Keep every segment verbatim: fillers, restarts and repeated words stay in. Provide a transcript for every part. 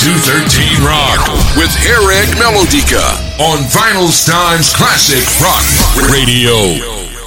two thirteen Rock with Eric Melodica on Vinyl Times Classic Rock Radio.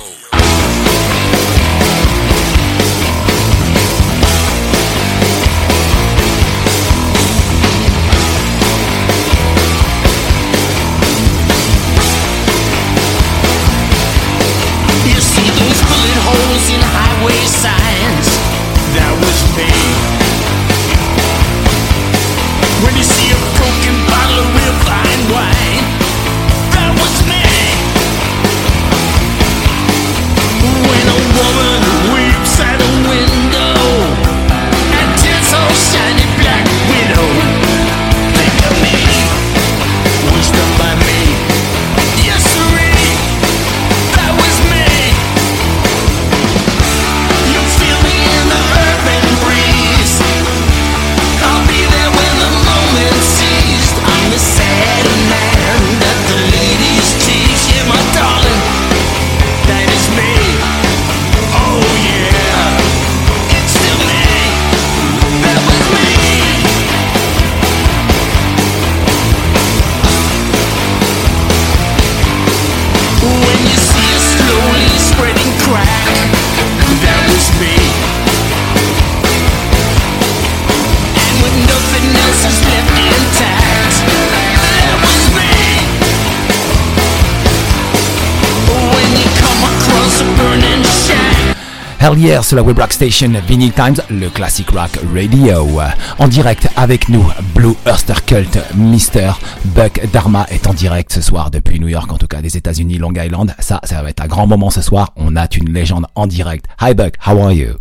Hell yeah, sur la Web Rock Station Vinyl Times, le Classic Rock Radio. En direct avec nous, Blue Oyster Cult, mister Buck Dharma est en direct ce soir depuis New York, en tout cas des États-Unis, Long Island. Ça, ça va être un grand moment ce soir. On a une légende en direct. Hi Buck, how are you?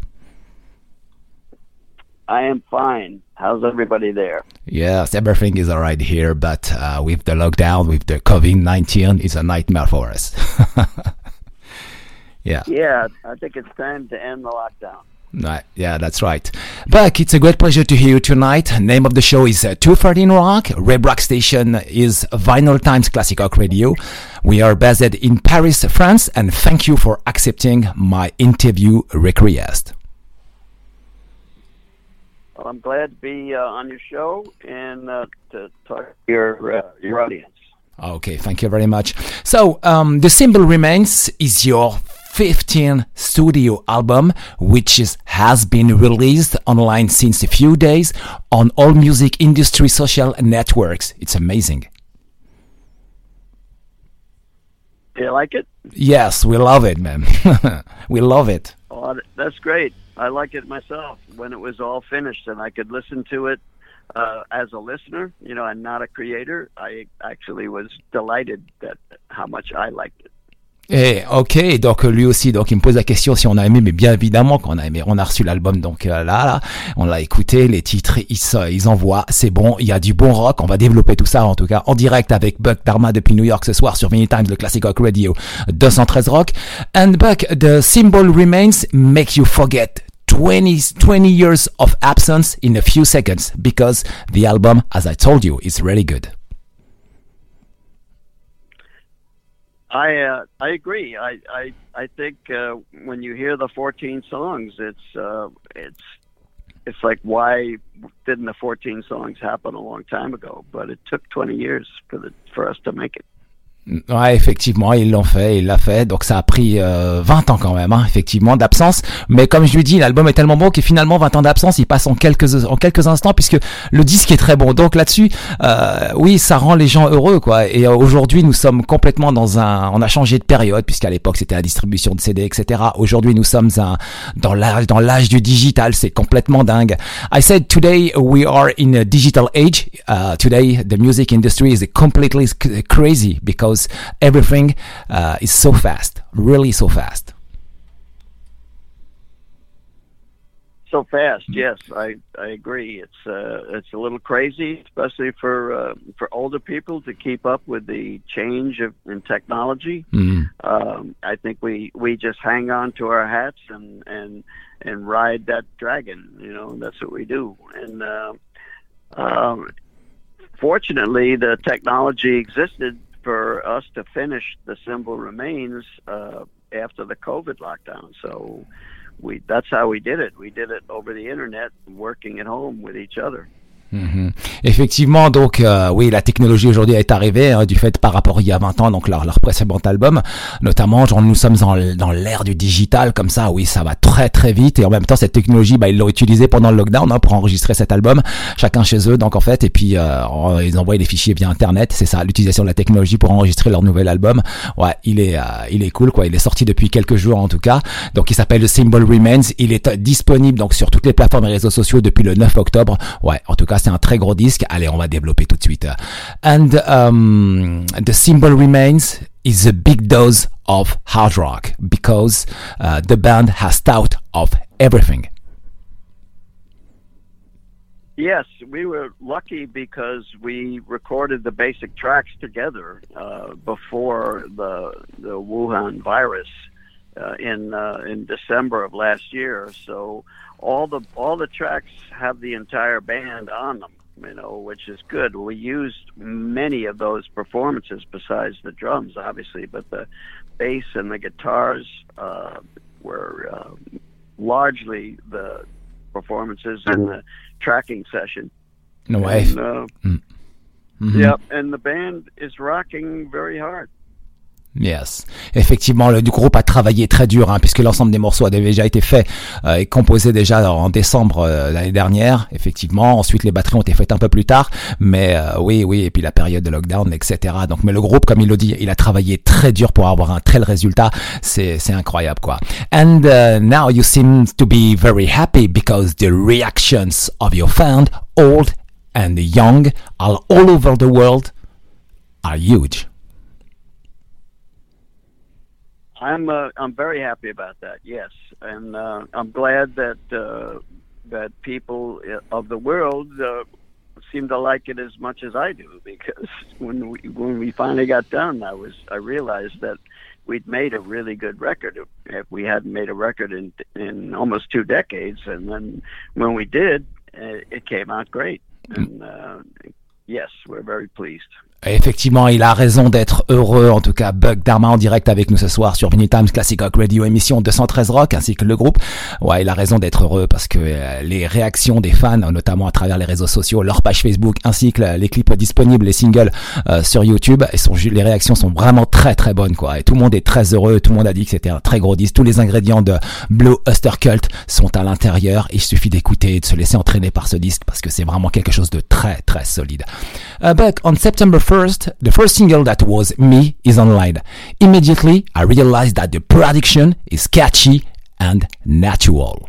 I am fine. How's everybody there? Yes, everything is alright here, but uh, with the lockdown, with the COVID nineteen, it's a nightmare for us. Yeah. Yeah, I think it's time to end the lockdown. Right. Yeah, that's right. Buck, it's a great pleasure to hear you tonight. Name of the show is uh, two thirteen Rock. Web Rock Station is Vinyl Times Classic Rock Radio. We are based in Paris, France, and thank you for accepting my interview request. Well, I'm glad to be uh, on your show and uh, to talk to your, uh, your audience. Okay, thank you very much. So, um, The Symbol Remains is your fifteenth studio album, which is, has been released online since a few days on all music industry social networks. It's amazing. Do you like it? Yes, we love it, man. We love it. Oh, that's great. I like it myself. When it was all finished and I could listen to it uh, as a listener, you know, I'm not a creator. I actually was delighted that how much I liked it. Et ok, donc lui aussi, donc il me pose la question si on a aimé, mais bien évidemment qu'on a aimé. On a reçu l'album, donc euh, là, là, on l'a écouté, les titres, ils, ils envoient, c'est bon, il y a du bon rock. On va développer tout ça, en tout cas, en direct avec Buck Dharma depuis New York ce soir sur Vinyl Times, le Classic Rock Radio deux cent treize Rock. And Buck, The Symbol Remains make you forget twenty, twenty years of absence in a few seconds, because the album, as I told you, is really good. I uh, I agree. I I I think uh, when you hear the fourteen songs, it's uh, it's it's like, why didn't the fourteen songs happen a long time ago? But it took twenty years for the for us to make it. Ouais, effectivement, ils l'ont fait, il l'a fait, donc ça a pris euh, vingt ans quand même, hein, effectivement, d'absence. Mais comme je lui dis, l'album est tellement bon que finalement vingt ans d'absence, il passe en quelques en quelques instants, puisque le disque est très bon. Donc là-dessus, euh, oui, ça rend les gens heureux, quoi. Et euh, aujourd'hui, nous sommes complètement dans un, on a changé de période, puisqu'à l'époque c'était la distribution de C D, et cetera. Aujourd'hui, nous sommes un, dans l'âge dans l'âge du digital, c'est complètement dingue. I said today we are in a digital age. Uh, today, the music industry is completely crazy because everything uh, is so fast, really so fast. So fast, yes, I I agree. It's uh, it's a little crazy, especially for uh, for older people to keep up with the change of, in technology. Mm. Um, I think we, we just hang on to our hats and and and ride that dragon. You know, that's what we do. And uh, um, fortunately, the technology existed for us to finish The Symbol Remains uh, after the COVID lockdown. So we that's how we did it. We did it over the internet, working at home with each other. Mhm. Effectivement, donc euh, oui, la technologie aujourd'hui est arrivée hein, du fait par rapport il y a vingt ans, donc leur, leur précédent album, notamment genre nous sommes en, dans l'ère du digital comme ça, oui ça va très très vite et en même temps cette technologie bah, ils l'ont utilisée pendant le lockdown hein, pour enregistrer cet album, chacun chez eux donc en fait et puis euh, ils envoient les fichiers via internet, c'est ça l'utilisation de la technologie pour enregistrer leur nouvel album. Ouais, il est euh, il est cool quoi, il est sorti depuis quelques jours en tout cas, donc il s'appelle The Symbol Remains, il est euh, disponible donc sur toutes les plateformes et réseaux sociaux depuis le neuf octobre. Ouais, en tout cas c'est un très gros disque. Allez, on va développer tout de suite. And um, The Symbol Remains is a big dose of hard rock because uh, the band has thought of everything. Yes, we were lucky because we recorded the basic tracks together uh, before the the Wuhan virus uh, in uh, in December of last year. So all the all the tracks have the entire band on them, you know, which is good. We used many of those performances besides the drums, obviously, but the bass and the guitars uh, were uh, largely the performances in the tracking session. No way. And, uh, mm. mm-hmm. Yep, and the band is rocking very hard. Yes. Effectivement, le du groupe a travaillé très dur, hein, puisque l'ensemble des morceaux avait déjà été fait euh, et composé déjà en décembre euh, l'année dernière. Effectivement, ensuite les batteries ont été faites un peu plus tard, mais euh, oui, oui, et puis la période de lockdown, et cetera. Donc, mais le groupe, comme il le dit, il a travaillé très dur pour avoir un tel résultat. C'est c'est incroyable, quoi. And uh, now you seem to be very happy because the reactions of your fans, old and young, all all over the world, are huge. I'm uh, I'm very happy about that. Yes, and uh, I'm glad that uh, that people of the world uh, seem to like it as much as I do. Because when we when we finally got done, I was I realized that we'd made a really good record. If we hadn't made a record in in almost two decades, and then when we did, it came out great. And uh, yes, we're very pleased. Effectivement, il a raison d'être heureux. En tout cas, Buck Dharma en direct avec nous ce soir sur Vinyl Times Classic Rock Radio, émission deux cent treize Rock, ainsi que le groupe. Ouais, il a raison d'être heureux parce que euh, les réactions des fans, notamment à travers les réseaux sociaux, leur page Facebook, ainsi que les clips disponibles, les singles euh, sur YouTube, et sont, les réactions sont vraiment très très bonnes, quoi. Et tout le monde est très heureux. Tout le monde a dit que c'était un très gros disque. Tous les ingrédients de Blue Oyster Cult sont à l'intérieur. Il suffit d'écouter et de se laisser entraîner par ce disque parce que c'est vraiment quelque chose de très très solide. Uh, Buck, on September first, the first single that was Me is online. Immediately, I realized that the production is catchy and natural.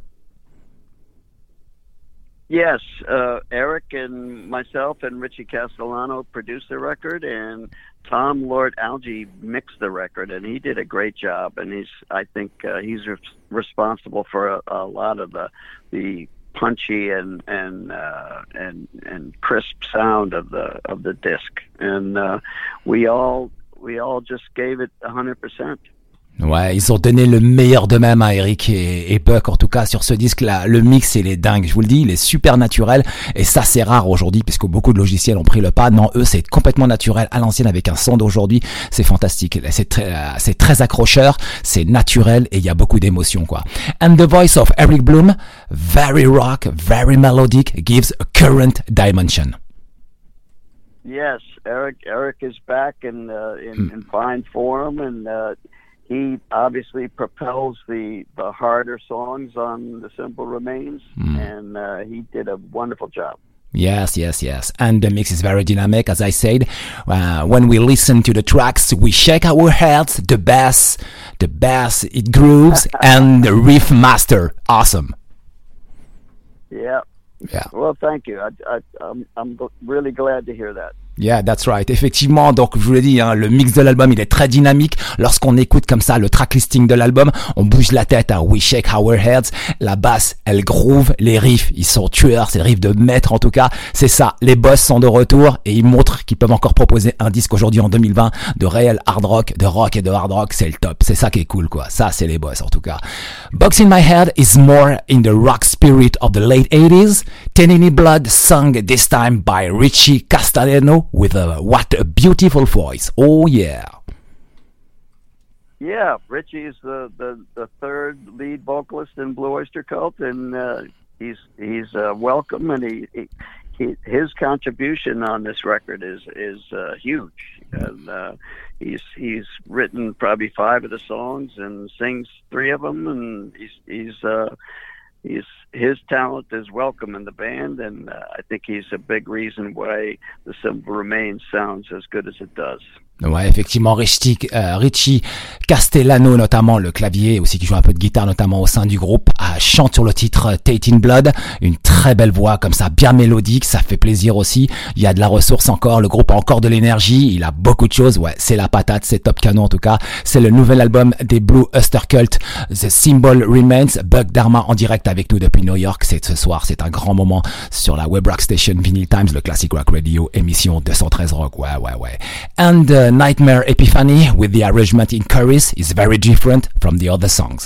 Yes, uh, Eric and myself and Richie Castellano produced the record, and Tom Lord Alge mixed the record, and he did a great job. And he's, I think, uh, he's re- responsible for a, a lot of the the. punchy and and uh, and and crisp sound of the of the disc, and uh, we all we all just gave it a hundred percent. Ouais, ils ont donné le meilleur d'eux-mêmes à Eric et, et Buck, en tout cas sur ce disque-là. Le mix, il est dingue, je vous le dis, il est super naturel et ça c'est rare aujourd'hui puisque beaucoup de logiciels ont pris le pas. Non, eux c'est complètement naturel à l'ancienne avec un son d'aujourd'hui, c'est fantastique. C'est très, c'est très accrocheur, c'est naturel et il y a beaucoup d'émotions, quoi. And the voice of Eric Bloom, very rock, very melodic, gives a current dimension. Yes, Eric Eric is back in uh, in, mm. in fine form, and uh, he obviously propels the, the harder songs on The Symbol Remains, mm. and uh, he did a wonderful job. Yes, yes, yes. And the mix is very dynamic, as I said. Uh, when we listen to the tracks, we shake our heads. The bass, the bass, it grooves, and the riff master, awesome. Yeah. Yeah. Well, thank you. I, I, I'm, I'm really glad to hear that. Yeah, that's right. Effectivement, donc je vous l'ai dit, hein, le mix de l'album, il est très dynamique. Lorsqu'on écoute comme ça le track listing de l'album, on bouge la tête, hein, we shake our heads. La basse, elle groove. Les riffs, ils sont tueurs. C'est les riffs de maître en tout cas. C'est ça. Les boss sont de retour et ils montrent qu'ils peuvent encore proposer un disque aujourd'hui en deux mille vingt de réel hard rock, de rock et de hard rock. C'est le top. C'est ça qui est cool, quoi. Ça, c'est les boss en tout cas. Box in My Head is more in the rock spirit of the late eighties. Tennessee Blood sung this time by Richie Castellano with a what a beautiful voice. Oh yeah. Yeah, Richie is the, the, the third lead vocalist in Blue Oyster Cult, and uh, he's he's uh, welcome, and he, he he, his contribution on this record is is uh, huge, and uh, he's he's written probably five of the songs and sings three of them, and he's he's uh, he's his talent is welcome in the band, and uh, I think he's a big reason why the Simple Remains sounds as good as it does. Ouais, effectivement, Richie, euh, Richie Castellano, notamment le clavier, aussi qui joue un peu de guitare, notamment au sein du groupe, euh, chante sur le titre Tate in Blood, une très belle voix comme ça, bien mélodique, ça fait plaisir aussi. Il y a de la ressource encore, le groupe a encore de l'énergie, il a beaucoup de choses. Ouais, c'est la patate, c'est top canon en tout cas. C'est le nouvel album des Blue Oyster Cult, The Symbol Remains. Buck Dharma en direct avec nous depuis New York. C'est ce soir, c'est un grand moment sur la Web Rock Station Vinyl Times, le Classic Rock Radio, émission deux cent treize Rock. Ouais, ouais, ouais. And uh, Nightmare Epiphany with the arrangement in chorus is very different from the other songs.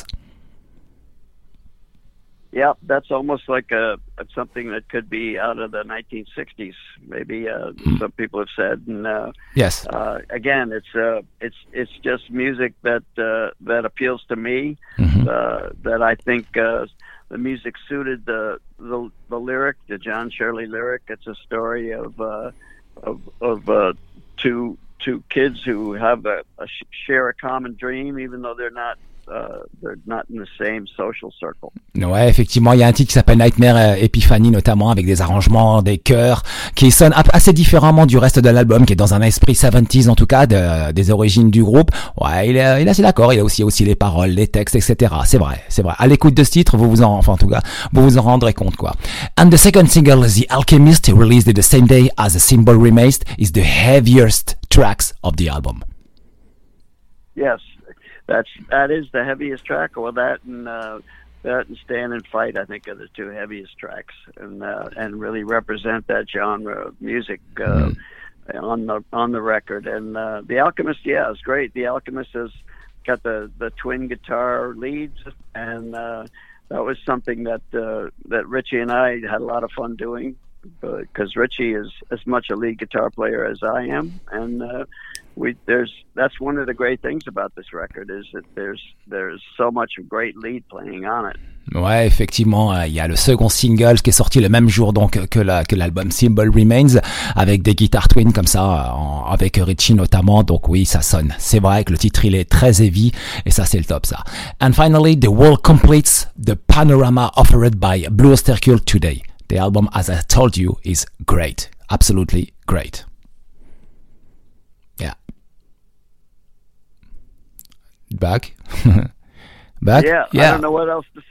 Yeah, that's almost like a something that could be out of the nineteen sixties. Maybe uh, mm. some people have said. And uh, yes. Uh, again, it's uh, it's it's just music that uh, that appeals to me. Mm-hmm. Uh, that I think uh, the music suited the, the the lyric, the John Shirley lyric. It's a story of uh, of of uh, two. two kids who have a, a share a common dream, even though they're not uh, they're not in the same social circle. Ouais, effectivement, il y a un titre qui s'appelle Nightmare Epiphany, notamment avec des arrangements, des chœurs qui sonnent assez différemment du reste de l'album, qui est dans un esprit soixante-dix en tout cas, de, des origines du groupe. Ouais, il est, il est assez d'accord. Il y a aussi aussi les paroles, les textes, et cetera. C'est vrai, c'est vrai. À l'écoute de ce titre, vous vous en, enfin en tout cas, vous vous en rendrez compte quoi. And the second single, The Alchemist, released the same day as The Symbol Remains, is the heaviest tracks of the album. Yes, that's that is the heaviest track. Well, that and uh, that and Stand and Fight, I think, are the two heaviest tracks, and uh, and really represent that genre of music uh, mm. on the on the record. And uh, The Alchemist, yeah, it's great. The Alchemist has got the the twin guitar leads, and uh, that was something that uh, that Richie and I had a lot of fun doing. Because Richie is as much a lead guitar player as I am, and uh, we there's that's one of the great things about this record is that there's there's so much great lead playing on it. Ouais, effectivement, il y a le second single qui est sorti le même jour donc que la que l'album Symbol Remains, avec des guitares twin comme ça, en, avec Richie notamment. Donc oui, ça sonne. C'est vrai que le titre il est très heavy et ça c'est le top ça. And finally, the world completes the panorama offered by Blue Oyster Cult today. The album, as I told you, is great. Absolutely great. Yeah. Back? Back? Yeah, yeah. I don't know what else to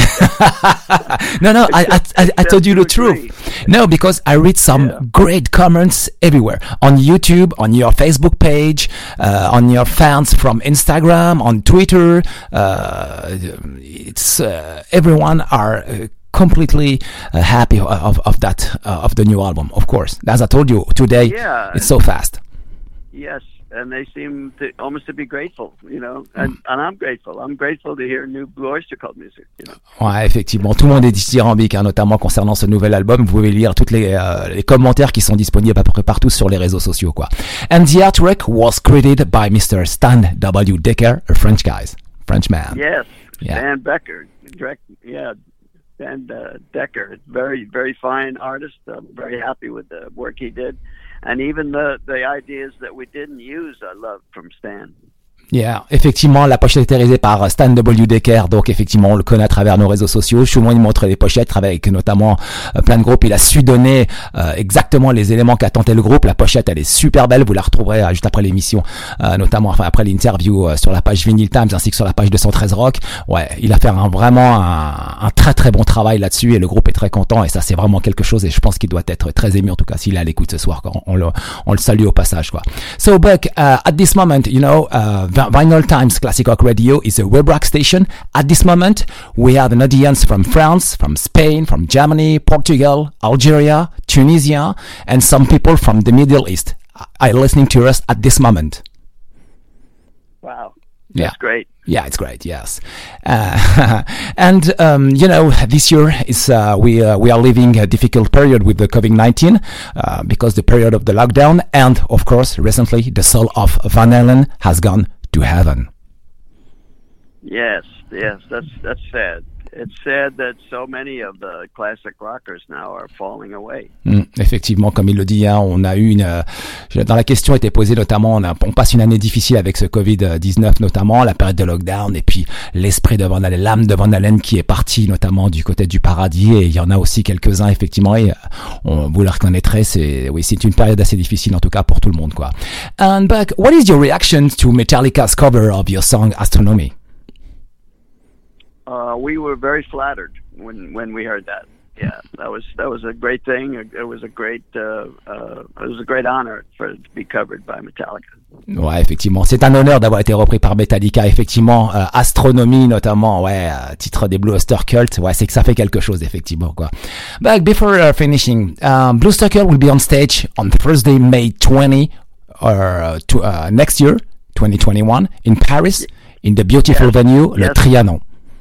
say. no, no, I, I, I told you the truth. No, because I read some yeah. great comments everywhere. On YouTube, on your Facebook page, uh, on your fans from Instagram, on Twitter. Uh, it's uh, everyone are... Uh, completely uh, happy of of that uh, of the new album, of course. As I told you today, yeah, it's so fast. Yes, and they seem to, almost to be grateful, you know, and, and I'm grateful. I'm grateful to hear new Blue Oyster Cult music, you know. Ouais, effectivement, tout le monde est dithyrambique, hein, notamment concernant ce nouvel album. Vous pouvez lire toutes les euh, les commentaires qui sont disponibles à peu près partout sur les réseaux sociaux, quoi. And the artwork was created by Mister Stan W. Decker, a French guy, French man. Yes, yeah. Stan Becker, direct, yeah. And uh, Decker, very, very fine artist. I'm very happy with the work he did. And even the, the ideas that we didn't use, I love from Stan. Yeah, effectivement, la pochette est réalisée par Stan W. Decker, donc effectivement, on le connaît à travers nos réseaux sociaux. Souvent, il montre les pochettes avec notamment euh, plein de groupes. Il a su donner euh, exactement les éléments qu'a tenté le groupe. La pochette, elle est super belle. Vous la retrouverez euh, juste après l'émission, euh, notamment, enfin après l'interview euh, sur la page Vinyl Times ainsi que sur la page deux cent treize Rock. Ouais, il a fait un, vraiment un, un très très bon travail là-dessus et le groupe est très content et ça, c'est vraiment quelque chose et je pense qu'il doit être très ému en tout cas s'il est à l'écoute ce soir. On, on, le, on le salue au passage, quoi. So, Buck, uh, at this moment, you know, uh, Vinyl Times Classic Rock Radio is a web rock station. At this moment, we have an audience from France, from Spain, from Germany, Portugal, Algeria, Tunisia, and some people from the Middle East are listening to us at this moment. Wow. Yeah. That's great. Yeah, it's great. Yes, uh, and um, you know, this year is uh, we uh, we are living a difficult period with the COVID nineteen uh, because the period of the lockdown, and of course, recently the soul of Van Halen has gone to heaven. Yes, yes, that's that's sad. it's sad that so many of the classic rockers now are falling away. Mmh, effectivement, comme il le dit, hein, on a eu une. Euh, dans la question était posée notamment, on, a, on passe une année difficile avec ce covid dix-neuf notamment, la période de lockdown et puis l'esprit de Van Halen, l'âme de Van Halen qui est partie notamment du côté du paradis et il y en a aussi quelques-uns effectivement et on, vous le reconnaîtrez, c'est oui, c'est une période assez difficile en tout cas pour tout le monde quoi. And Buck, what is your reaction to Metallica's cover of your song Astronomy? Uh, we were very flattered when when we heard that. Yeah, that was that was a great thing. It was a great uh, uh, it was a great honor for it to be covered by Metallica. Ouais, effectivement, c'est un honneur d'avoir été repris par Metallica. Effectivement, euh, Astronomy notamment, ouais, euh, titre des Blue Oyster Cult. Ouais, c'est que ça fait quelque chose effectivement quoi. But before uh, finishing, um, Blue Oyster Cult will be on stage on Thursday, May twentieth, or uh, to, uh, next year, twenty twenty-one, in Paris, in the beautiful yes. venue, yes. le Trianon.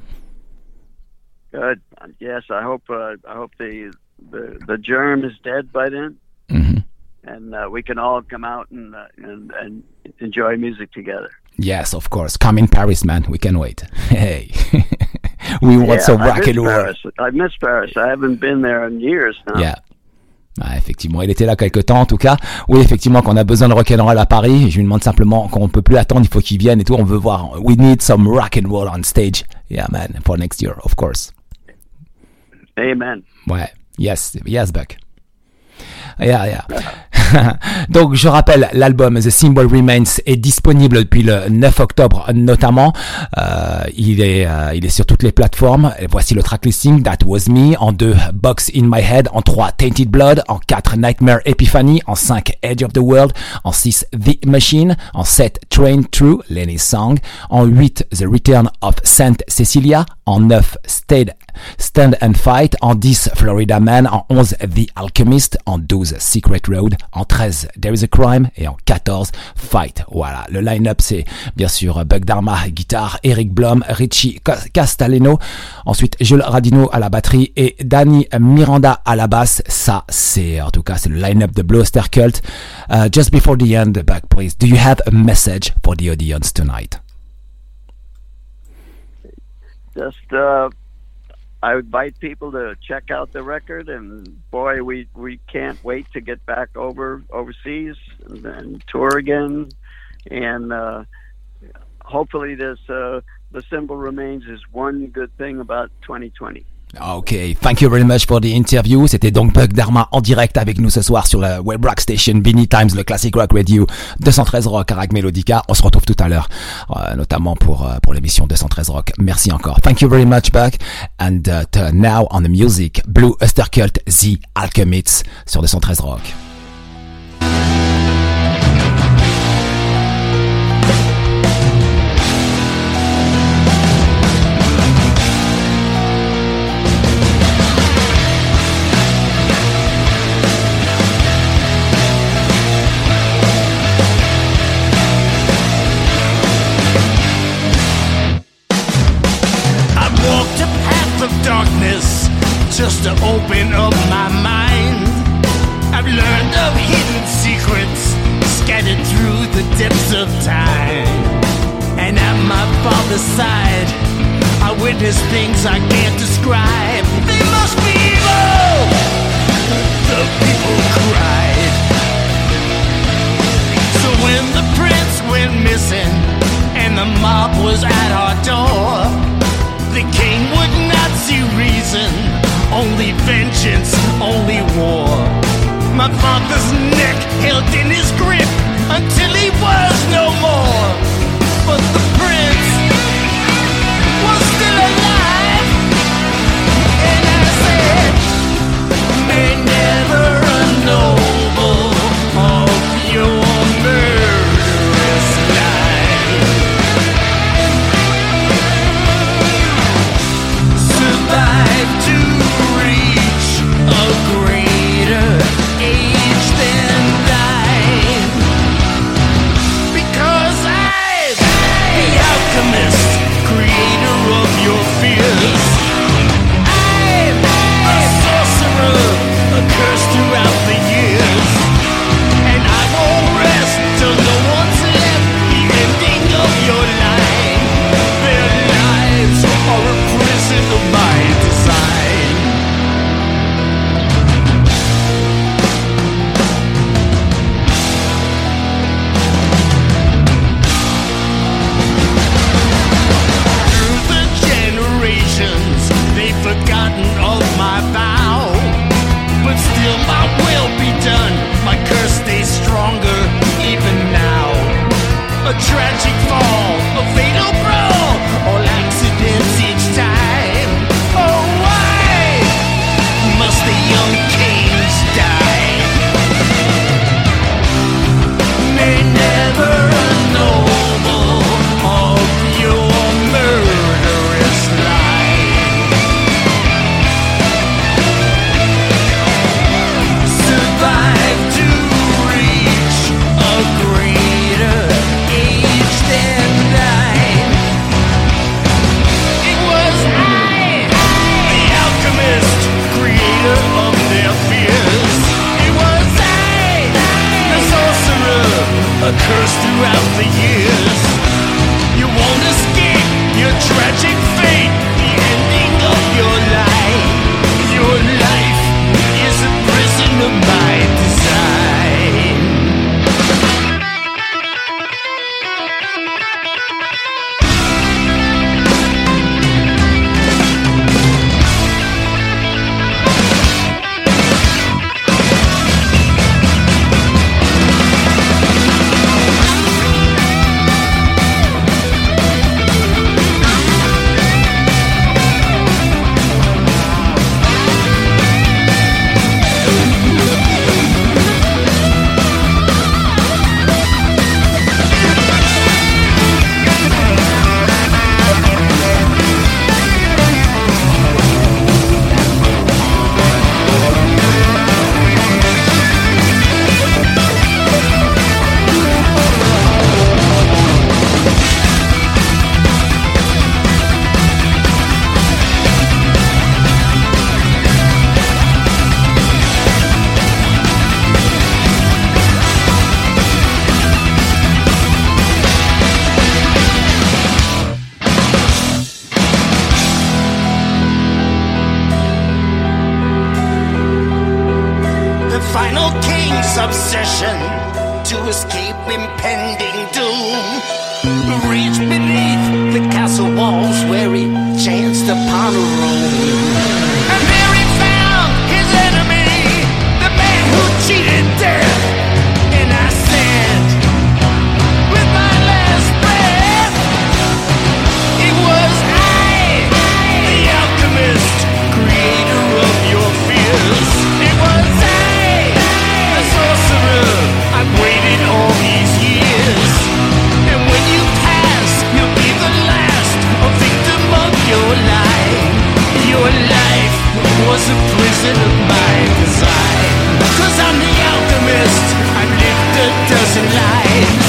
Good. Yes, I hope. Uh, I hope the, the the germ is dead by then, mm-hmm. and uh, we can all come out and, uh, and and enjoy music together. Yes, of course. Come in Paris, man. We can wait. Hey, we want yeah, some I rock and roll. Paris. I miss Paris. I haven't been there in years now. Yeah. Ah, effectivement, il était là quelque temps en tout cas. Oui, effectivement, qu'on a besoin de rock'n'roll à Paris. Je lui demande simplement qu'on peut plus attendre, il faut qu'il vienne et tout. On veut voir. We need some rock and roll on stage. Yeah, man, for next year, of course. Amen. Ouais. Yes, yes, Buck. Yeah, yeah. Donc, je rappelle, l'album The Symbol Remains est disponible depuis le neuf octobre notamment. Euh, il est, euh, il est sur toutes les plateformes. Et voici le track listing. That Was Me. En deux, Box in My Head. En trois, Tainted Blood. En quatre, Nightmare Epiphany. En cinq, Edge of the World. En six, The Machine. En sept, Train Through, Lenny's Song. En huit, The Return of Saint Cecilia. En neuf, Stayed Stand and Fight. En dix, Florida Man. En onze, The Alchemist. En douze, Secret Road. En treize, There is a Crime. Et en quatorze, Fight. Voilà, le line-up c'est bien sûr Buck Dharma, guitare, Eric Blum, Richie Castaleno. Ensuite, Jules Radino à la batterie et Danny Miranda à la basse. Ça, c'est en tout cas, c'est le line-up de Blue Oyster Cult. Uh, just before the end, Buck, please, do you have a message for the audience tonight? Just, uh, I invite people to check out the record, and boy, we, we can't wait to get back over overseas and, and tour again. And uh, hopefully, this uh, The Symbol Remains is one good thing about twenty twenty. Ok, thank you very much for the interview. C'était donc Buck Dharma en direct avec nous ce soir sur la web rock station Vinny Times, le Classic Rock Radio deux cent treize Rock avec Melodica. On se retrouve tout à l'heure, euh, notamment pour euh, pour l'émission deux cent treize Rock. Merci encore. Thank you very much, Buck. And uh, to now on the music, Blue Oyster Cult, The Alchemists sur deux cent treize Rock. Just to open up my mind, I've learned of hidden secrets scattered through the depths of time. And at my father's side, I witness things I can't describe. They must be evil! The people cried. So when the prince went missing and the mob was at our door, the king would not see reason, only vengeance, only war. My father's neck held in his grip until he was no more. But the prince was still alive, and I said, may never a noble of your murderous life survive to reach a greater age than done, my curse stays stronger even now. A tragic fall, a fatal brawl, all accidents each time. Oh, why must the young kings die? May never a noble of your murderous line survive to reach a greater age than thine. It was I, the alchemist, creator of their fears. It was I, the sorcerer, a curse throughout the years. You won't escape your tragic fate, the ending of your life. Your life is a prison of my design. Final king's obsession to escape impending doom reached beneath the castle walls where he chanced upon a room. And there he found his enemy, the man who cheated death. And I said, with my last breath, it was I, the alchemist, creator of your fears. It was I, the sorcerer, I've waited all these years. And when you pass, you'll be the last, a victim of your life. Your life was a prison of my design. Cause I'm the alchemist, I've lived a dozen lives.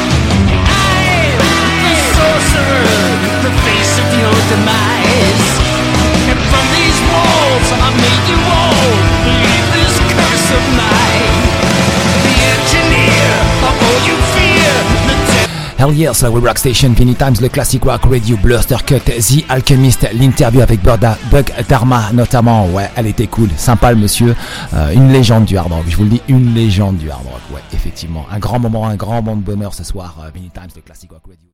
I'm the sorcerer, the face of your demise. And from these walls I made you all believe this curse of mine. The engineer of all you fear, the death. Hell yes, we Rock Station, Vinny Times, le classic rock radio, Bluster Cut, The Alchemist, l'interview avec Burda, Bug Dharma notamment, ouais, elle était cool, sympa le monsieur, euh, une légende du hard rock, je vous le dis, une légende du hard rock, ouais, effectivement, un grand moment, un grand moment de bonheur ce soir, euh, Vinny Times, le classic rock radio.